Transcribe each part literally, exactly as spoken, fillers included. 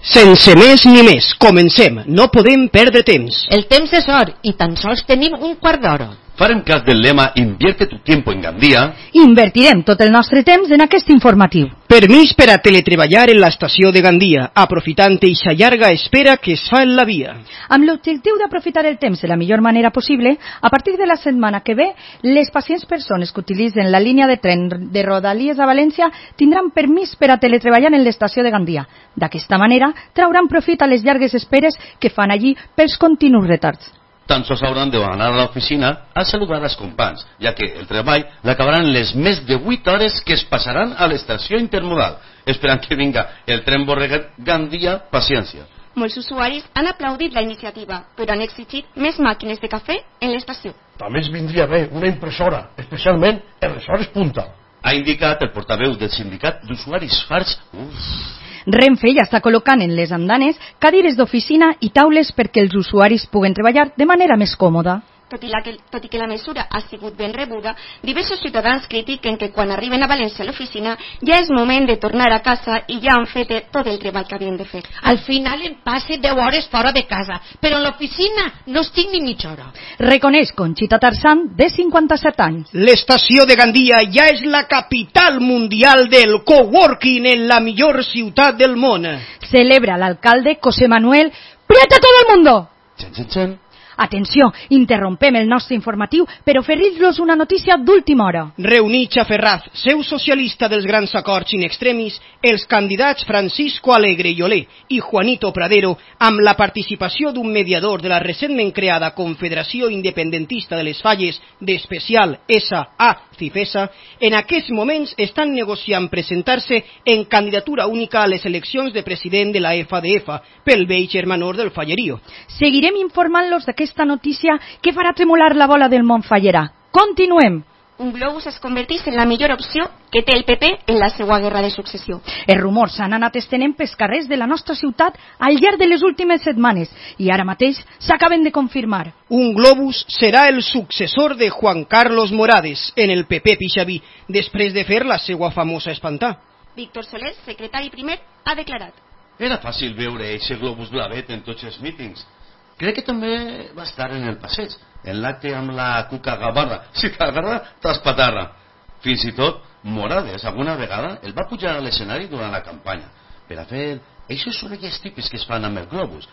Sense més ni més, comencem, no podem perdre temps. El temps és or i tan sols tenim un quart d'hora. Farem cas del lema Invierte tu tiempo en Gandia. Invertirem tot el nostre temps en aquest informatiu. Permís per a teletreballar en l'estació de Gandia, aprofitant eixa llarga espera que es fa en la via. Amb l'objectiu d'aprofitar el temps de la millor manera possible, a partir de la setmana que ve, les pacients persones que utilitzen la línia de tren de Rodalies a València tindran permís per a teletreballar en l'estació de Gandia. D'aquesta manera, trauran profit a les llargues esperes que fan allí pels continus retards. Tan sols hauran d'anar a l'oficina a saludar els companys, ja que el treball l'acabaran les més de vuit hores que es passaran a l'estació intermodal, esperant que vinga el tren Borregat Gandia, paciència. Molts usuaris han aplaudit la iniciativa, però han exigit més màquines de cafè en l'estació. També ens vindria bé una impressora, especialment en les hores punta. Ha indicat el portaveu del sindicat d'usuaris farts. Uf. Renfe ja està col·locant en les andanes cadires d'oficina i taules perquè els usuaris puguen treballar de manera més còmoda. Tot i, la que, tot i que la mesura ha sigut ben rebuda, diversos ciutadans critiquen que quan arriben a València a l'oficina ja és moment de tornar a casa i ja han fet tot el treball que havien de fer. Al final em passe deu hores fora de casa, però a l'oficina no estic ni mitja hora. Reconeix Conxita Tarzán, de cinquanta-set anys. L'estació de Gandia ja és la capital mundial del coworking en la millor ciutat del món. Celebra l'alcalde José Manuel Prieta todo el mundo. Txan, txan, txan. Atenció, interrompem el nostre informatiu per oferir-los una notícia d'última hora. Reunits a Ferraz, seu socialista dels grans acords in extremis, els candidats Francisco Alegre i Olé i Juanito Pradero, amb la participació d'un mediador de la recentment creada Confederació Independentista de les Falles d'Especial S A Cifesa, en aquests moments estan negociant presentar-se en candidatura única a les eleccions de president de la F A D F pel vell germanor del Fallerío. Seguirem informant-los d'aquesta esta notícia que farà tremolar la bola del Montfallerà. Continuem. Un globus es converteix en la millor opció que té el P P en la seva guerra de successió. Els rumors s'han anat estenent pels carrers de la nostra ciutat al llarg de les últimes setmanes i ara mateix s'acaben de confirmar. Un globus serà el successor de Juan Carlos Morades en el P P Pixaví, després de fer la seva famosa espantar. Víctor Soler, secretari primer, ha declarat: Era fàcil veure aquest globus blavet en tots els mítings. Crec que també va estar en el passeig, en l'acte amb la Cuca Gavarra, si t'agarra, t'espatarra. Fins i tot, Morades, alguna vegada, el va pujar a l'escenari durant la campanya, per a fer aquests sorolls típics que es fan amb el globus.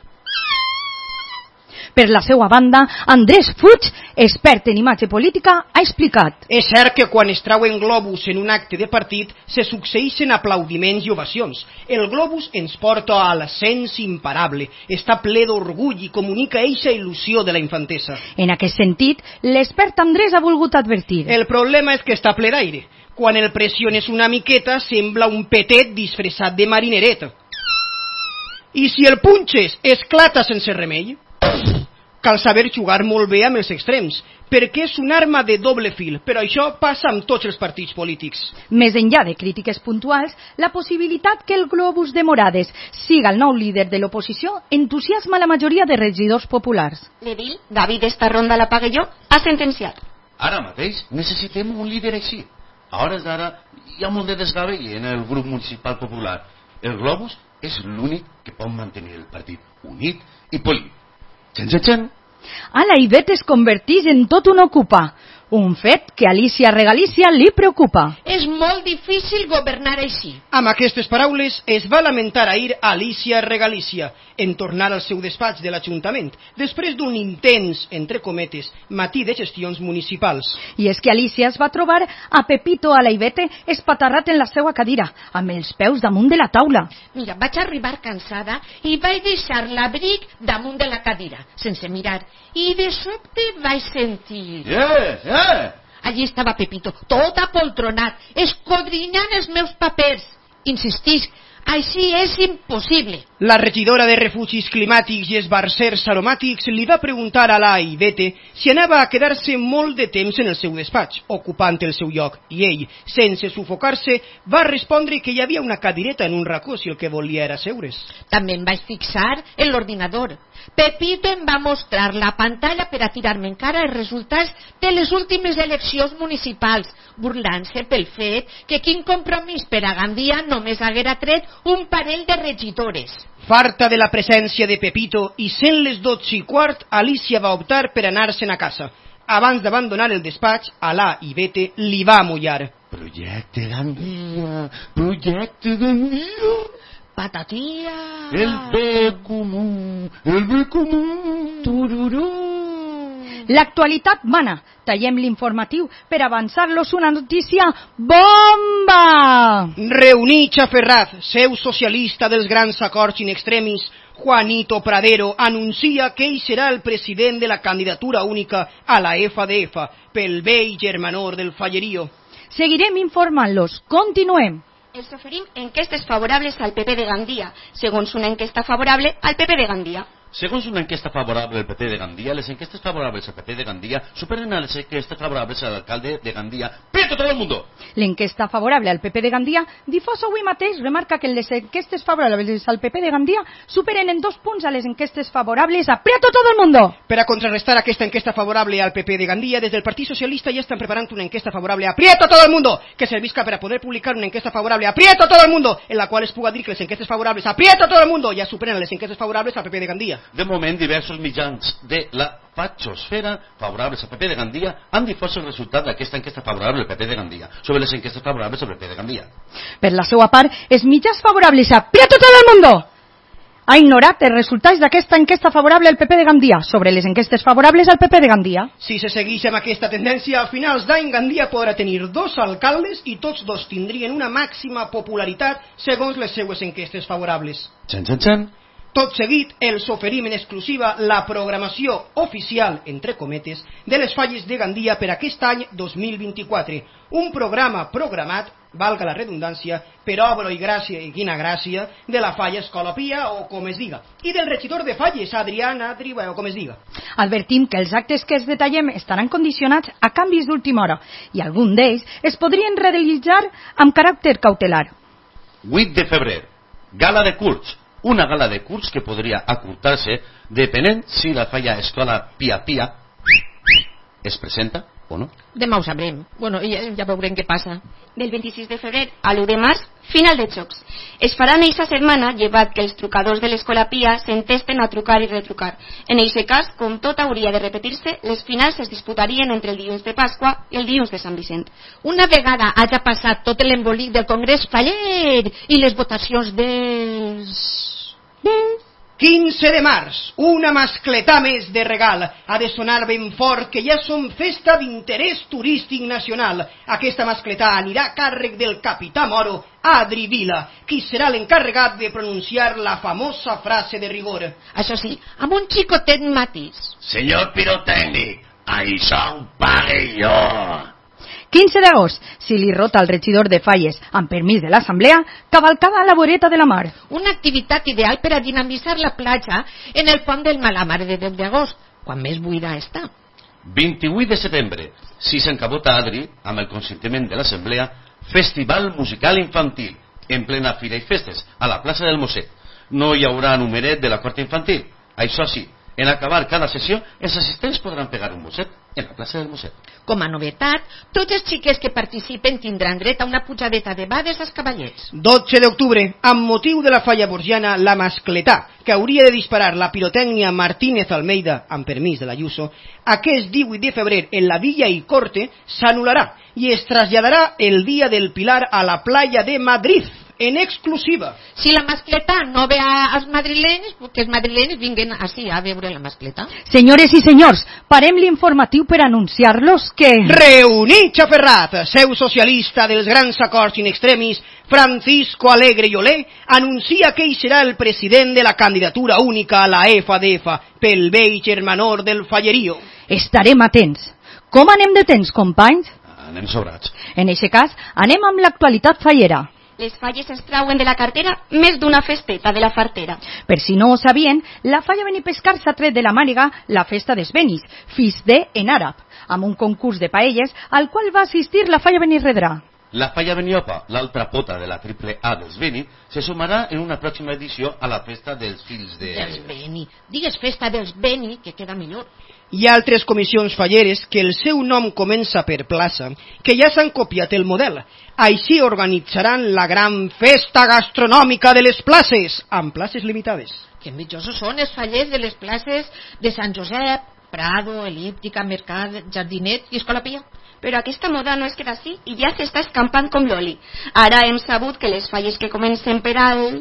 Per la seva banda, Andrés Fuig, expert en imatge política, ha explicat. És cert que quan es trauen globus en un acte de partit se succeeixen aplaudiments i ovacions. El globus ens porta a l'ascens imparable, està ple d'orgull i comunica eixa il·lusió de la infantesa. En aquest sentit, l'expert Andrés ha volgut advertir. El problema és que està ple d'aire. Quan el pressiones una miqueta sembla un petet disfressat de marinereta. I si el punxes esclata sense remei. Cal saber jugar molt bé amb els extrems, perquè és una arma de doble fil, però això passa amb tots els partits polítics. Més enllà de crítiques puntuals, la possibilitat que el globus de Morades siga el nou líder de l'oposició entusiasma la majoria de regidors populars. L'edil David Estarronda la Pagelló ha sentenciat: Ara mateix necessitem un líder així. A hores d'ara hi ha molt de desgavell en el grup municipal popular. El globus és l'únic que pot mantenir el partit unit i polit. Txan, txan, txan. A la Ivet es converteix en tot un ocupar, un fet que a Alicia Regalícia li preocupa. És molt difícil governar així. Amb aquestes paraules es va lamentar ahir Alicia Regalícia en tornar al seu despatx de l'Ajuntament, després d'un intens, entre cometes, matí de gestions municipals. I és que Alicia es va trobar a Pepito a la Ivete espatarrat en la seva cadira, amb els peus damunt de la taula. Mira, vaig arribar cansada i vaig deixar l'abric damunt de la cadira, sense mirar, i de sobte vaig sentir... Yeah, yeah. Allí estava Pepito, tot apoltronat, escodrinyant els meus papers. Insistís, així és impossible. La regidora de Refugis Climàtics i Esbarzers Aromàtics li va preguntar a la Ivete si anava a quedar-se molt de temps en el seu despatx, ocupant el seu lloc, i ell, sense sufocar-se, va respondre que hi havia una cadireta en un racó si el que volia era seure's. També em vaig fixar en l'ordinador. Pepito em va mostrar la pantalla per a tirar-me encara els resultats de les últimes eleccions municipals, burlant-se pel fet que quin compromís per a Gandia només haguera tret un parell de regidores. Farta de la presència de Pepito i sent les dotze i quart, Alicia va optar per anar-se'n a casa. Abans d'abandonar el despatx, Alà i Bete li va amollar. Projecte Gandia, projecte Gandia. Patatia. El bé comú, el bé comú. Tururú. L'actualitat mana. Tallem l'informatiu per avançar-los una notícia bomba! Reunitxa Ferraz, seu socialista dels grans acords in extremis, Juanito Pradero, anuncia que ell serà el president de la candidatura única a la F D F pel vell germanor del Fallerío. Seguirem informant-los. Continuem. Els oferim enquestes favorables al P P de Gandia, segons una enquesta favorable al P P de Gandia. Segons una enquesta favorable al P P de Gandia, les enquestes favorables al P P de Gandia superen a les enquestes favorables al alcalde de Gandia. ¡Prieto todo el mundo! L'enquesta favorable al P P de Gandia, difosa avui mateix, remarca que les enquestes favorables al P P de Gandia superen en dos punts a les enquestes favorables a ¡Prieto todo el mundo! Per a contrarrestar aquesta enquesta favorable al P P de Gandia, des del Partit Socialista ja estan preparant una enquesta favorable a ¡Prieto todo el mundo! Que servisca per a poder publicar una enquesta favorable a ¡Prieto todo el mundo! En la qual es puga dir que les enquestes favorables a ¡Prieto todo el mundo! ja superen les enquestes favorables al P P de Gandia. De moment, diversos mitjans de la fachosfera favorables al P P de Gandia han difós el resultat d'aquesta enquesta favorable al P P de Gandia sobre les enquestes favorables al P P de Gandia. Per la seva part, els mitjans favorables a ¡Prieto todo el mundo! ha ignorat els resultats d'aquesta enquesta favorable al P P de Gandia sobre les enquestes favorables al P P de Gandia. Si se segueix amb aquesta tendència, a finals d'any Gandia podrà tenir dos alcaldes i tots dos tindrien una màxima popularitat segons les seues enquestes favorables. Txan, txan, txan. Tot seguit, els oferim en exclusiva la programació oficial, entre cometes, de les falles de Gandia per aquest any dos mil vint-i-quatre. Un programa programat, valga la redundància, per obra i gràcia, i quina gràcia, de la falla Escola Pia, o com es diga, i del regidor de falles, Adrián Adri, o com es diga. Advertim que els actes que es detallem estaran condicionats a canvis d'última hora, i algun d'ells es podrien realitzar amb caràcter cautelar. vuit de febrer, gala de curs. Una gala de curs que podria acurtar-se depenent si la falla Escola Pia Pia es presenta o no. Demà ho sabrem. Bueno, ja, ja veurem què passa. Del vint-i-sis de febrer a l'u de març, final de xocs. Es farà en eixa setmana, llevat que els trucadors de l'Escola Pia s'entesten a trucar i retrucar. En eixe cas, com tot hauria de repetir-se, les finals es disputarien entre el dilluns de Pasqua i el dilluns de Sant Vicent. Una vegada hagi passat tot l'embolic del Congrés Faller i les votacions dels... quinze de març, una mascletà més de regal. Ha de sonar ben fort que ja som festa d'interès turístic nacional. Aquesta mascletà anirà a càrrec del capità Moro, Adri Vila, qui serà l'encarregat de pronunciar la famosa frase de rigor. Això sí, amb un xicotet matís. Senyor pirotècnic, això ho pague jo. quinze d'agost, si li rota el regidor de falles, amb permís de l'assemblea, cavalcada a la voreta de la mar. Una activitat ideal per a dinamitzar la platja en el pont del Malamar de deu d'agost, quan més buida està. vint-i-vuit de setembre, si s'encabota Adri, amb el consentiment de l'assemblea, Festival Musical Infantil, en plena fira i festes, a la plaça del Mosset. No hi haurà numeret de la quarta infantil. Això sí, en acabar cada sessió, els assistents podran pegar un mosset en la plaça del Mosset. Com a novetat, tots els xiquets que participen tindran dret a una pujadeta de bades als cavallers. dotze d'octubre, amb motiu de la falla borgiana, la mascletà, que hauria de disparar la pirotècnia Martínez Almeida, amb permís de l'Ayuso, aquest divuit de febrer en la Villa i Corte s'anul·larà i es traslladarà el dia del Pilar a la playa de Madrid, en exclusiva. Si la mascletà no ve als madrilenys, que els madrilenys vinguen així a veure la mascletà. Senyores i senyors, parem l'informatiu per anunciar-los que... Reunitxa Ferrat, seu socialista dels grans acords in extremis, Francisco Alegre i Olé, anuncia que ell serà el president de la candidatura única a la F D F pel vell germanor del Fallerío. Estarem atents. Com anem de temps, companys? Anem sobrats. En aquest cas, anem amb l'actualitat fallera. Les falles es trauen de la cartera més d'una festeta de la fartera. Per si no ho sabien, la falla Benipescar s'ha tret de la màniga la festa des Benis, fis de en àrab, amb un concurs de paelles al qual va assistir la falla Benirredrà. La Falla Beniopa, l'altra pota de la triple A dels Beni, se sumarà en una pròxima edició a la festa dels fills de... Dels Beni. Digues festa dels Beni, que queda millor. Hi ha altres comissions falleres que el seu nom comença per plaça, que ja s'han copiat el model. Així organitzaran la gran festa gastronòmica de les places, amb places limitades. Que envidiosos són els fallers de les places de Sant Josep, Prado, Elíptica, Mercat, Jardinet i Escola Pia. Però aquesta moda no es queda així i ja s'està escampant com l'oli. Ara hem sabut que les falles que comencen per al...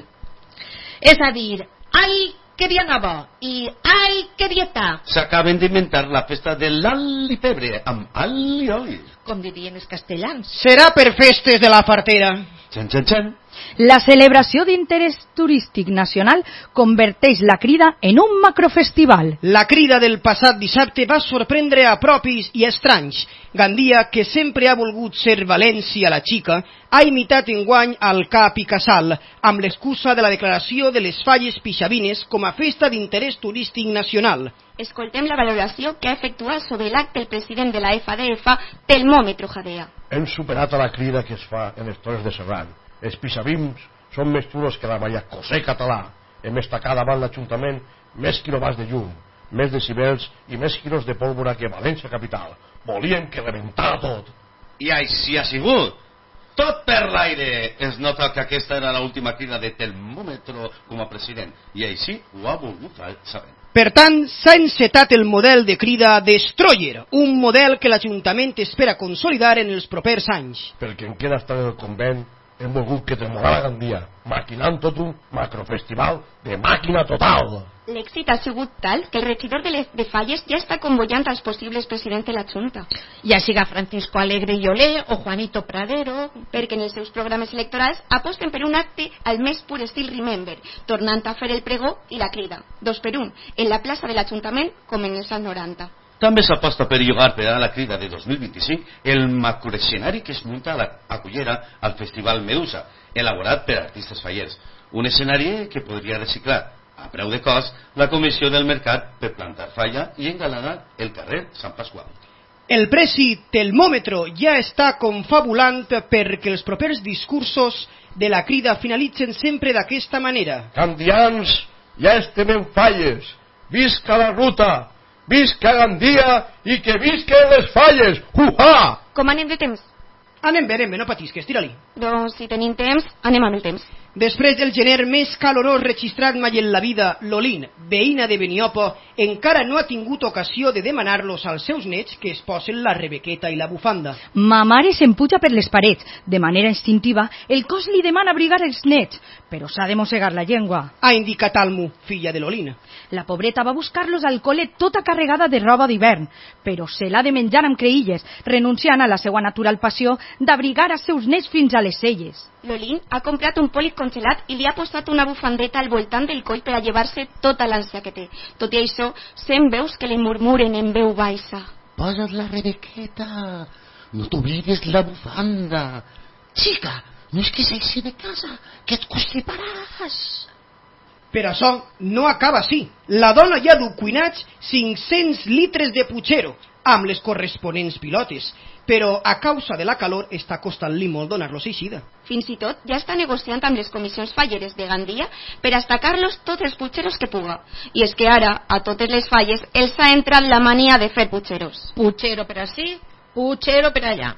És a dir, ai, que dia nova i ai, que dieta. S'acaben d'inventar la festa de l'all i pebre amb all i oli. Com dirien els castellans. Serà per festes de la fartera. Txan, txan, txan. La celebració d'interès turístic nacional converteix la Crida en un macrofestival. La Crida del passat dissabte va sorprendre a propis i estranys. Gandia, que sempre ha volgut ser València la xica, ha imitat enguany al Cap i Casal, amb l'excusa de la declaració de les falles pixavines com a festa d'interès turístic nacional. Escoltem la valoració que ha efectuat sobre l'acte el president de la F A D F, Telmòmetro Jadea. Hem superat a la crida que es fa en les Torres de Serrat. Els pixavims són més xulos que la Vallacosser català. Hem estacat davant l'Ajuntament més quilowatts de llum, més decibels i més quilos de pólvora que València capital. Volíem que rebentara tot. I així ha sigut. Tot per l'aire. Es nota que aquesta era l'última crida de Telmòmetro com a president i així ho ha volgut saber. Per tant, s'ha encetat el model de crida Destroyer, un model que l'Ajuntament espera consolidar en els propers anys. Perquè en queda estar en el convent, hem volgut que tremolar la Gandia, maquinant tot un macrofestival de màquina total. L'èxit ha sigut tal que el regidor de, les, de Falles ja està convocant als possibles presidents de la Junta. Ja siga Francisco Alegre i Olé o Juanito Pradero, perquè en els seus programes electorals aposten per un acte al més pur estil Remember, tornant a fer el pregó i la crida, dos per un, en la plaça de l'Ajuntament com en els anys noranta. També s'aposta per llogar per a la crida de dos mil vint-i-cinc el macroescenari que es munta a la Cullera al Festival Medusa, elaborat per artistes fallers. Un escenari que podria reciclar a preu de cost la comissió del mercat per plantar falla i engalanar el carrer Sant Pasqual. El preci Telmòmetro ja està confabulant perquè els propers discursos de la crida finalitzen sempre d'aquesta manera. Gandians, ja estem en Falles. Visca la ruta! Visca Gandia i que visquen les falles! Uha! Com anem de temps? Anem bé, anem bé, no patisques, tira-li. Doncs si tenim temps, anem amb el temps. Després del gener més calorós registrat mai en la vida, l'Olín, veïna de Beniopo, encara no ha tingut ocasió de demanar-los als seus nets que es posen la rebequeta i la bufanda. Ma mare s'empuja per les parets. De manera instintiva, el cos li demana abrigar els nets, però s'ha de mossegar la llengua. Ha indicat Almu, filla de l'Olín. La pobreta va buscar-los al col·le tota carregada de roba d'hivern, però se l'ha de menjar amb creïlles, renunciant a la seva natural passió d'abrigar els seus nets fins a les celles. L'Olín ha comprat un pòlit congelat i li ha posat una bufandeta al voltant del coll per a llevar-se tota l'ànsia que té. Tot i això, sent veus que li murmuren en veu baixa. Posa't la rebequeta, no t'oblidis la bufanda. Xica, no és que s'eixi de casa, que et constiparàs. Però això no acaba així. La dona ja du cuinats cinc-cents litres de puchero, amb les corresponents pilotes, però a causa de la calor està costant-li molt donar-los eixida. Fins i tot ja està negociant amb les comissions falleres de Gandia per estacar-los tots els putxeros que puga. I és que ara, a totes les falles, els ha entrat la mania de fer putxeros. Putxero per ací, putxero per allà.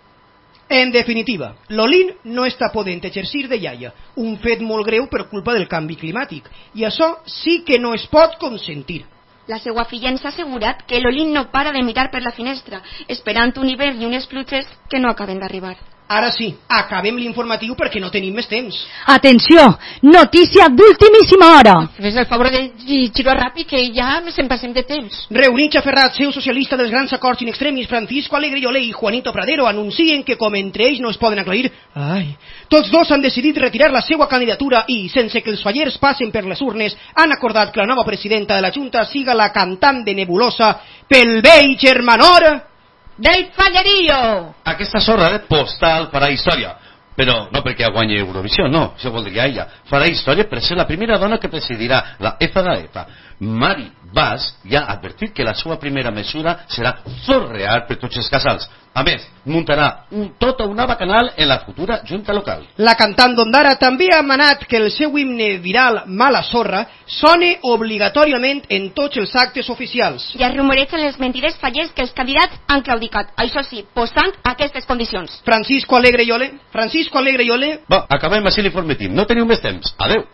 En definitiva, l'Olín no està podent exercir de iaia, un fet molt greu per culpa del canvi climàtic, i això sí que no es pot consentir. La seva filla ens ha assegurat que l'Olín no para de mirar per la finestra, esperant un hivern i unes pluges que no acaben d'arribar. Ara sí, acabem l'informatiu perquè no tenim més temps. Atenció, notícia d'ultimíssima hora. Fes el favor de llegir-ho ràpid que ja se'n passem de temps. Reunits a Ferrat, seu socialista dels grans acords in extremis, Francisco Alegre i Olé i Juanito Pradero anuncien que com entre ells no es poden aclarir, ai, tots dos han decidit retirar la seva candidatura i, sense que els fallers passen per les urnes, han acordat que la nova presidenta de la Junta siga la cantant de Nebulosa pel vell germanor del fallerío. Aquesta sorra de postal farà història, però no perquè guanyi Eurovisió, no, això voldria ella. Farà història per ser la primera dona que presidirà la F D F. Mari Bas ja ha advertit que la seva primera mesura serà zorrear per tots els casals. A més, muntarà un, tota una bacanal en la futura Junta Local. La cantant d'Ondara també ha manat que el seu himne viral Mala Sorra sone obligatòriament en tots els actes oficials. I es rumoregen les mentides fallers que els candidats han claudicat, això sí, posant aquestes condicions. Francisco Alegre i Ole, Francisco Alegre i Ole... Va, acabem així l'informatiu. No teniu més temps. Adeu.